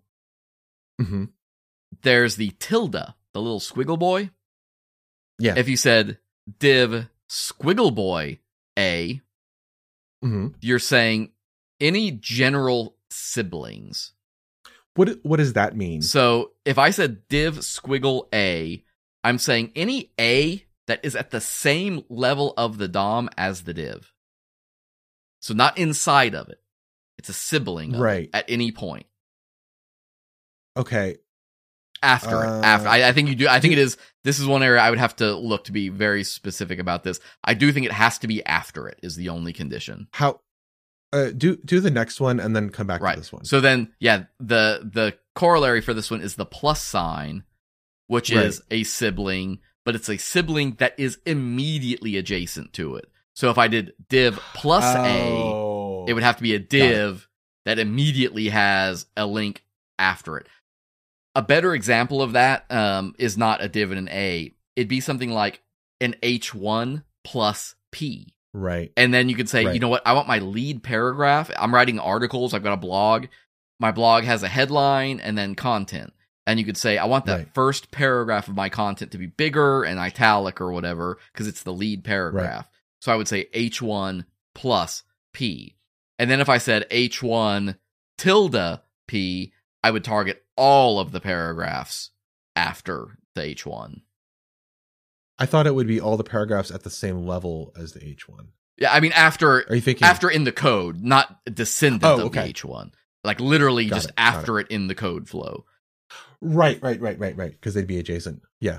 There's the tilde, the little squiggle boy. Yeah. If you said div squiggle boy A, you're saying any general siblings. What does that mean? So if I said div squiggle A, I'm saying any A that is at the same level of the DOM as the div. So not inside of it. It's a sibling of it at any point. Okay. After it. I think you do. I think it is. This is one area I would have to look to be very specific about this. I do think it has to be after it is the only condition. How? Do the next one and then come back to this one. So then, the corollary for this one is the plus sign, which is a sibling, but it's a sibling that is immediately adjacent to it. So if I did div plus A, it would have to be a div that immediately has a link after it. A better example of that is not a div and an A. It'd be something like an H1 plus P. Right. And then you could say, you know what? I want my lead paragraph. I'm writing articles. I've got a blog. My blog has a headline and then content. And you could say, I want that first paragraph of my content to be bigger and italic or whatever, because it's the lead paragraph. So I would say H1 plus P. And then if I said H1 tilde P, I would target all of the paragraphs after the H1. I thought it would be all the paragraphs at the same level as the H1. Yeah, I mean after. Are you thinking after in the code, not descendant of the H1? Like literally just after it in the code flow. Right. Because they'd be adjacent. Yeah.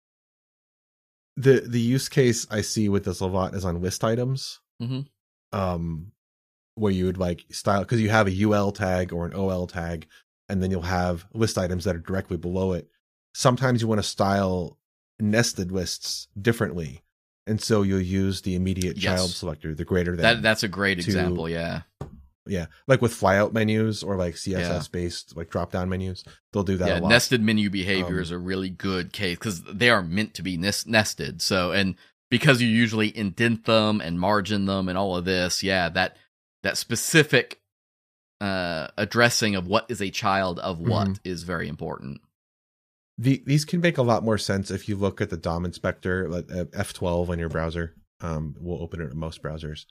The use case I see with this a lot is on list items. Where you would like style, because you have a UL tag or an OL tag, and then you'll have list items that are directly below it. Sometimes you want to style nested lists differently, and so you'll use the immediate child selector, the greater than. That's a great example. Yeah, like with flyout menus or like CSS based like drop down menus, they'll do that a lot. Nested menu behavior is a really good case because they are meant to be nested. So, and because you usually indent them and margin them and all of this, that specific addressing of what is a child of what is very important. These can make a lot more sense if you look at the DOM inspector, like F12 on your browser. We'll open it in most browsers.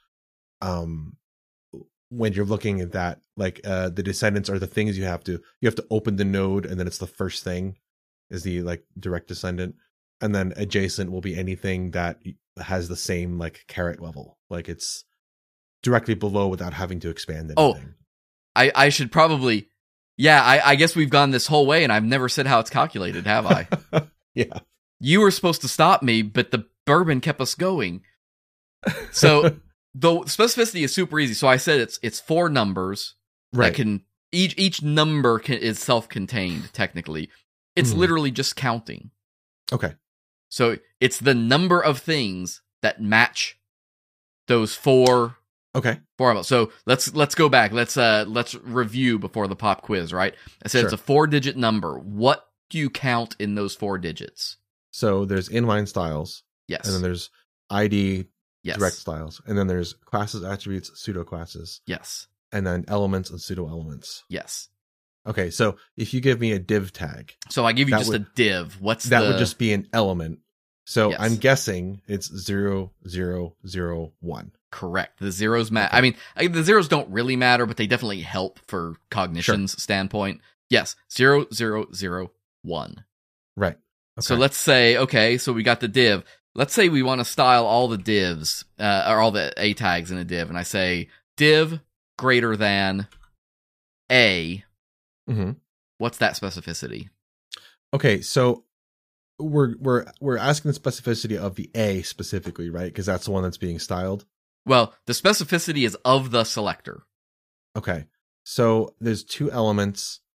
When you're looking at that, like the descendants are the things you have to open the node, and then it's the first thing is the like direct descendant, and then adjacent will be anything that has the same like caret level, like it's directly below without having to expand anything. I should probably. Yeah, I guess we've gone this whole way, and I've never said how it's calculated, have I? Yeah. You were supposed to stop me, but the bourbon kept us going. So the specificity is super easy. So I said it's 4 numbers that can each number is self-contained. Technically, it's literally just counting. Okay. So it's the number of things that match those 4. Okay. 4 of them. So let's go back. Let's review before the pop quiz, right? I said it's a 4-digit number. What do you count in those 4 digits? So there's inline styles. Yes. And then there's ID direct styles. And then there's classes, attributes, pseudo classes. Yes. And then elements and pseudo elements. Yes. Okay, so if you give me a div tag. So I give you just a div. That would just be an element. So I'm guessing it's 0, 0, 0, 1. Correct. The zeros matter. I mean, the zeros don't really matter, but they definitely help for cognition's standpoint. Yes, 0, 0, 0, 1. Right. Okay. So let's say, so we got the div. Let's say we want to style all the divs, or all the A tags in a div, and I say div greater than A. What's that specificity? Okay, so we're asking the specificity of the A specifically, right? Because that's the one that's being styled. Well, the specificity is of the selector. Okay. So there's 2 elements,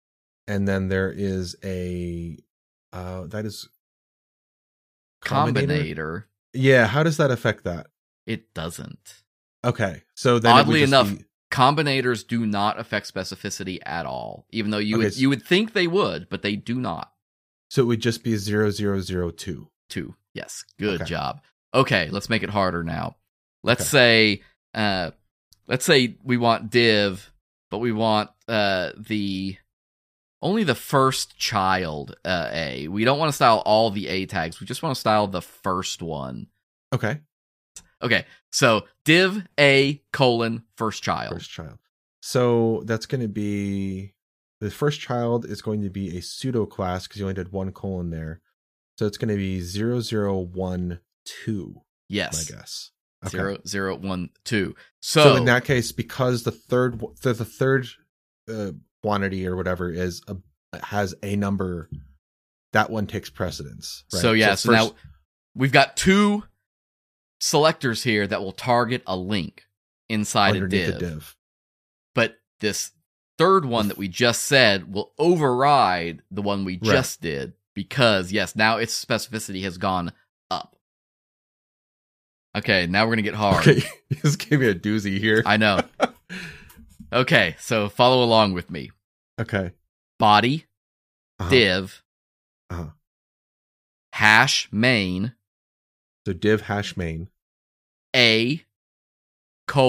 and then there is a that is Combinator. Yeah, how does that affect that? It doesn't. Okay, so then Oddly enough, combinators do not affect specificity at all, even though you would think they would, but they do not. So it would just be 0002. 2. Yes. Good job. Okay, let's make it harder now. Let's say we want div, but we want only the first child A. We don't want to style all the A tags. We just want to style the first one. Okay. Okay. So div A : first child. First child. So that's going to be the first child is going to be a pseudo class because you only did 1 colon there. So it's going to be 0012. Yes. I guess. 0012. So in that case, because the third quantity or whatever has a number, that one takes precedence. Right? So yeah. So now we've got 2 selectors here that will target a link inside a div. The div. But this third one that we just said will override the one we just did because, yes, now its specificity has gone up. Okay, now we're going to get hard. Okay, you just gave me a doozy here. I know. Okay, so follow along with me. Okay. Body, div, hash main. So div hash main. A : not :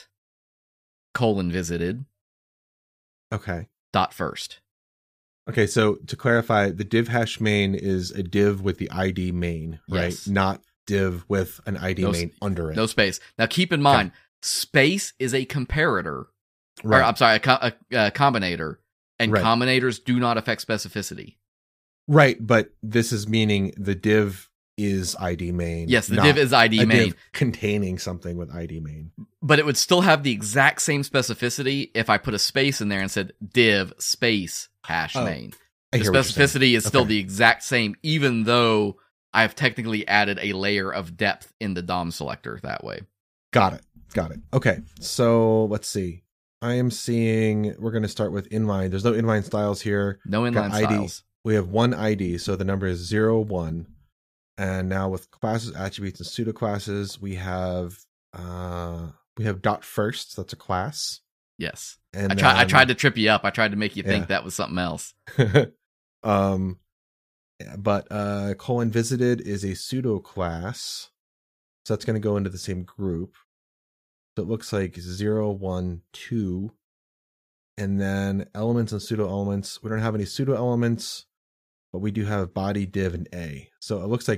visited. Okay. Dot first. Okay, so to clarify, the div hash main is a div with the ID main, right? Yes. Not div with an ID main under it. No space. Now keep in mind, space is a comparator. Right. Or, I'm sorry, a combinator. And Right. combinators do not affect specificity. Right, but this is meaning the div is ID main. Yes, the div is ID main. Div containing something with ID main. But it would still have the exact same specificity if I put a space in there and said div space hash main. The specificity is still the exact same, even though I've technically added a layer of depth in the DOM selector that way. Got it. Okay, so let's see. I am seeing, we're going to start with inline. There's no inline styles here. No inline styles. We have one ID, so the number is 01. And now with classes, attributes, and pseudo classes, we have dot first. That's a class. Yes. And I tried to trip you up. I tried to make you think that was something else. But colon visited is a pseudo class, so that's going to go into the same group. So it looks like 012, and then elements and pseudo elements. We don't have any pseudo elements, but we do have body, div, and A. So it looks like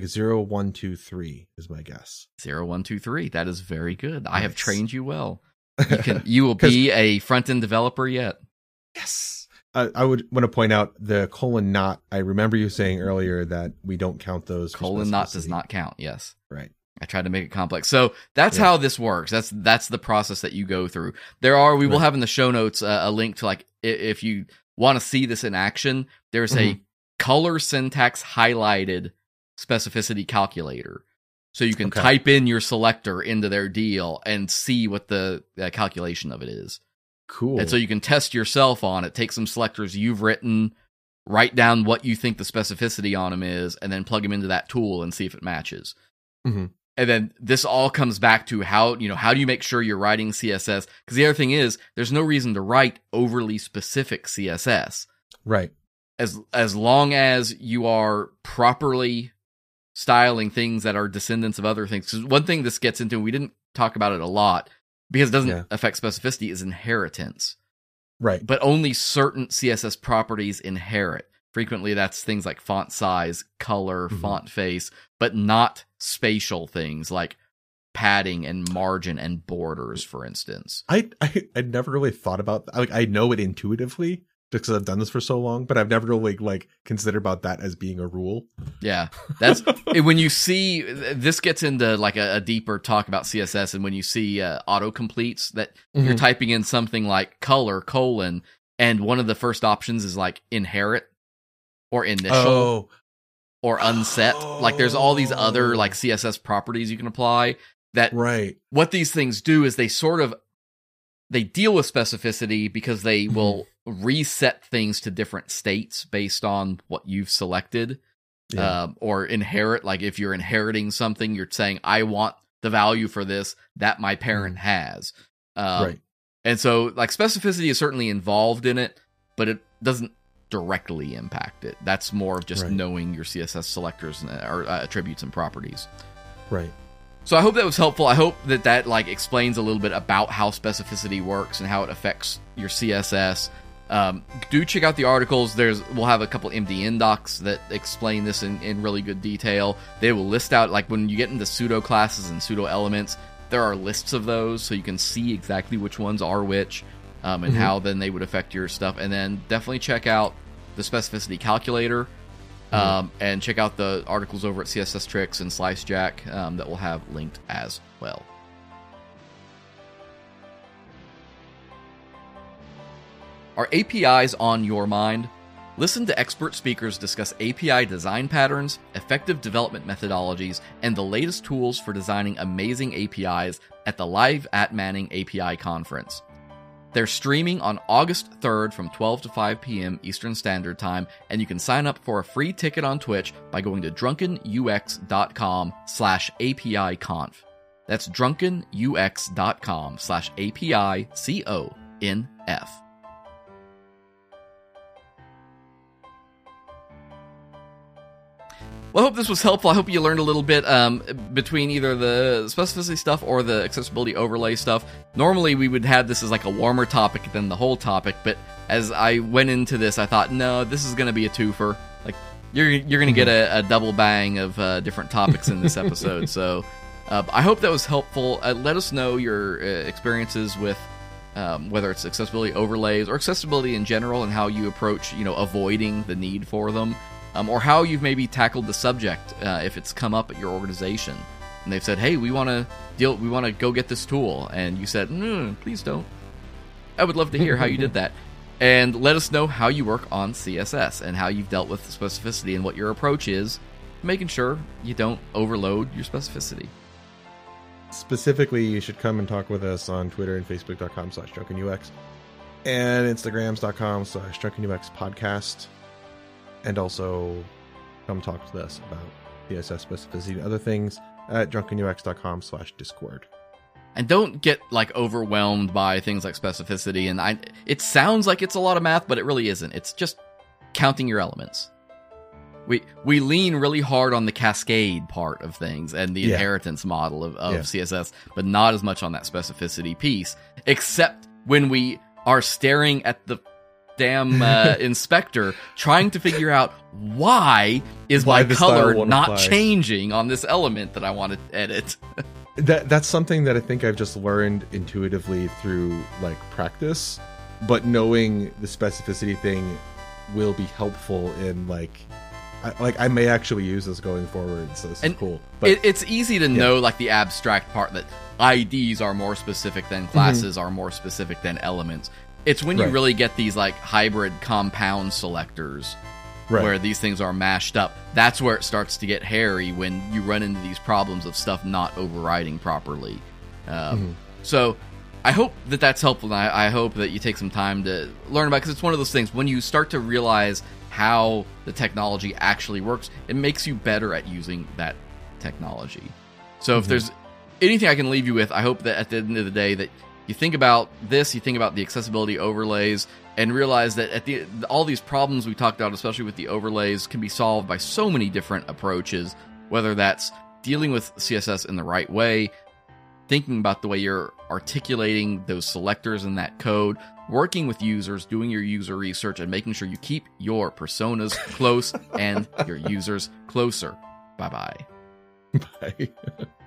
0123 is my guess. 0123. That is very good. Nice. I have trained you well. You will be a front-end developer yet. Yes. I would want to point out the colon not. I remember you saying earlier that we don't count those. Colon not does not count. Yes. Right. I tried to make it complex. So that's how this works. That's the process that you go through. We will have in the show notes a link to, like, if you want to see this in action, there's a color syntax highlighted specificity calculator. So you can type in your selector into their deal and see what the calculation of it is. Cool. And so you can test yourself on it. Take some selectors you've written, write down what you think the specificity on them is, and then plug them into that tool and see if it matches. Mm-hmm. And then this all comes back to how do you make sure you're writing CSS? Because the other thing is, there's no reason to write overly specific CSS. Right. As long as you are properly styling things that are descendants of other things. Because one thing this gets into, we didn't talk about it a lot, because it doesn't affect specificity, is inheritance. Right. But only certain CSS properties inherit. Frequently, that's things like font size, color, font face, but not spatial things like padding and margin and borders, for instance. I never really thought about that. Like, I know it intuitively because I've done this for so long, but I've never really considered about that as being a rule. Yeah, that's when you see this gets into like a deeper talk about CSS, and when you see autocompletes that you're typing in something like color : and one of the first options is like inherit or initial or unset. Like there's all these other like CSS properties you can apply that what these things do is they deal with specificity because they will reset things to different states based on what you've selected. Yeah. Or inherit, like if you're inheriting something, you're saying, I want the value for this that my parent has. Right. And so, like, specificity is certainly involved in it, but it doesn't directly impact it. That's more of just knowing your CSS selectors or attributes and properties. Right. So I hope that was helpful. I hope that like explains a little bit about how specificity works and how it affects your CSS. Do check out the articles. We'll have a couple MDN docs that explain this in really good detail. They will list out, like, when you get into pseudo classes and pseudo elements, there are lists of those, so you can see exactly which ones are which, and how then they would affect your stuff. And then definitely check out the specificity calculator, and check out the articles over at CSS Tricks and SliceJack that we'll have linked as well. Are APIs on your mind? Listen to expert speakers discuss API design patterns, effective development methodologies, and the latest tools for designing amazing APIs at the Live at Manning API Conference. They're streaming on August 3rd from 12 to 5 p.m. Eastern Standard Time, and you can sign up for a free ticket on Twitch by going to drunkenux.com/APIconf. That's drunkenux.com/APIconf. Well, I hope this was helpful. I hope you learned a little bit between either the specificity stuff or the accessibility overlay stuff. Normally, we would have this as like a warmer topic than the whole topic, but as I went into this, I thought, no, this is going to be a twofer. Like, you're going to get a double bang of different topics in this episode. So I hope that was helpful. Let us know your experiences with whether it's accessibility overlays or accessibility in general, and how you approach, avoiding the need for them. Or how you've maybe tackled the subject if it's come up at your organization and they've said, "Hey, we want to go get this tool," and you said, "Please don't." I would love to hear how you did that, and let us know how you work on CSS and how you've dealt with the specificity and what your approach is, making sure you don't overload your specificity. Specifically, you should come and talk with us on Twitter and Facebook.com/DrunkenUX and Instagrams.com/DrunkenUX podcast. And also come talk to us about CSS specificity and other things at drunkenux.com/Discord. And don't get like overwhelmed by things like specificity. And it sounds like it's a lot of math, but it really isn't. It's just counting your elements. We lean really hard on the cascade part of things and the inheritance model of CSS, but not as much on that specificity piece, except when we are staring at the damn inspector trying to figure out why my color not changing on this element that I want to edit. That's something that I think I've just learned intuitively through like practice, but knowing the specificity thing will be helpful in I may actually use this going forward, so this is cool. But it's easy to know like the abstract part, that IDs are more specific than classes are more specific than elements. It's when you really get these like hybrid compound selectors where these things are mashed up. That's where it starts to get hairy, when you run into these problems of stuff not overriding properly. So I hope that that's helpful, and I hope that you take some time to learn about it, because it's one of those things, when you start to realize how the technology actually works, it makes you better at using that technology. So if there's anything I can leave you with, I hope that at the end of the day that you think about this, you think about the accessibility overlays, and realize that all these problems we talked about, especially with the overlays, can be solved by so many different approaches, whether that's dealing with CSS in the right way, thinking about the way you're articulating those selectors in that code, working with users, doing your user research, and making sure you keep your personas close and your users closer. Bye-bye. Bye.